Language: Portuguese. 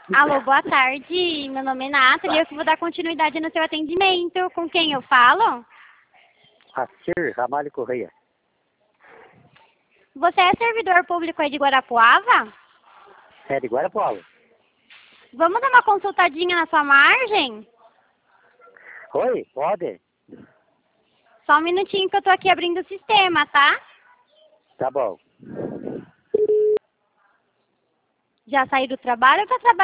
Alô, boa tarde. Meu nome é Nathalie. Eu vou dar continuidade no seu atendimento. Com quem eu falo? Acir Ramalho Correia. Você é servidor público aí de Guarapuava? É de Guarapuava. Vamos dar uma consultadinha na sua margem? Oi, pode? Só um minutinho que eu tô aqui abrindo o sistema, tá? Tá bom. Já saí do trabalho ou tá trabalhando?